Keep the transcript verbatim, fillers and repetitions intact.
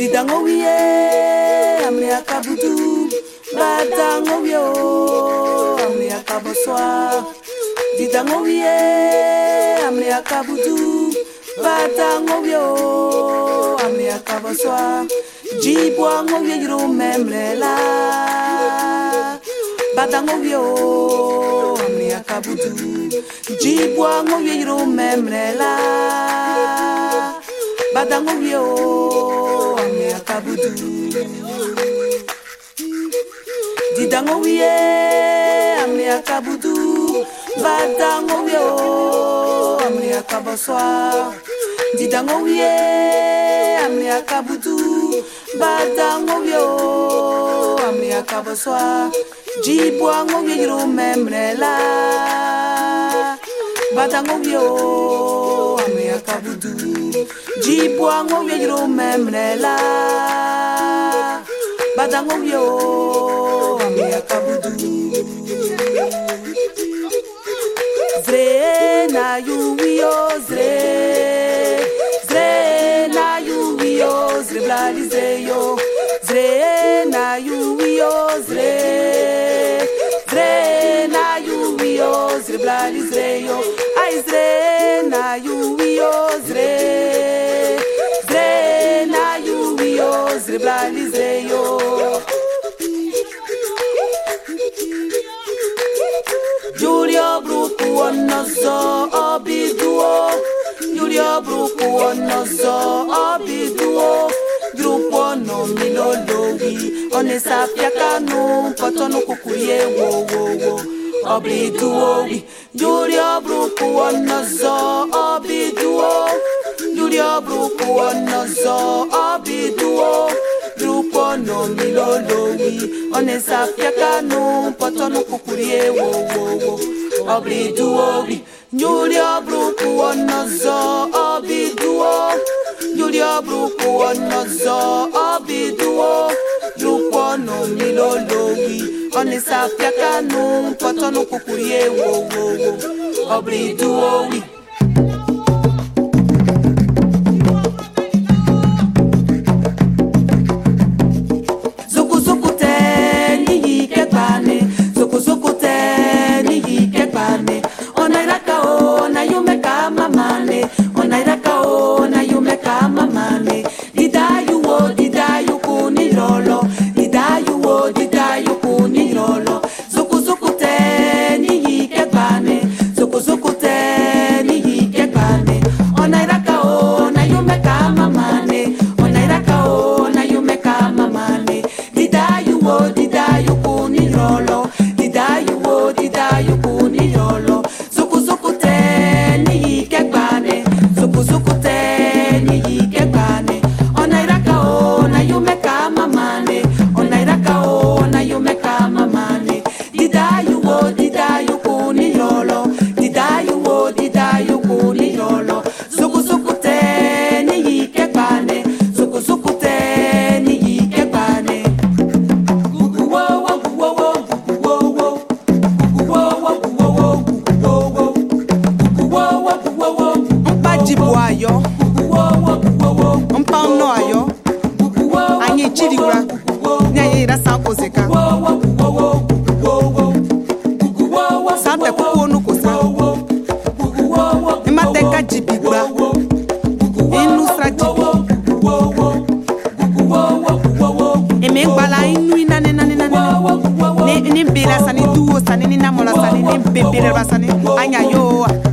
Didango wiye amri akabudu badango wiyo amri akaboswa Didango wiye amri akabudu badango wiyo amri akaboswa Jibwango wiye yiro memlela badango wiyo amri akabudu Jibwango wiye yiro memlela badango wiyo amri akabudu Didango wiye amri akabudu badango wiyo amri akaboswa Didango wiye amri akabudu badango wiyo amri akaboswa Jibwango wiye yiro memlela badango wiyo amri akabudu Jibwango wiye yiro memlela badango wiyo amri akabudu Zre na yu wiyo zre Zre na yu wiyo zre blali zre yo Zre na yu wiyo zre Zre na yu wiyo zre blali zre yo Ay zre na yu wiyo zre Zre na yu wiyo zre blali zre yo Julio bruku onozo obiduo Julio bruku onozo obiduo Grupo no milolowi Onesa fiakanu Kotono kukuye wo wo wo Obiduo wi Julio bruku onozo obiduo Julio bruku onozo obiduo Grupo no milolowi Onesa fiakanu Kotono kukuye wo wo wo Obiduo wi Julio bruku onozo obiduo Julio bruku onozo obiduo Grupo no milolowi Onesa fiakanu Kotono kukuye wo wo wo Obiduo wi Ni bila sani duo sani ni namola sani ni bebere basani anya yo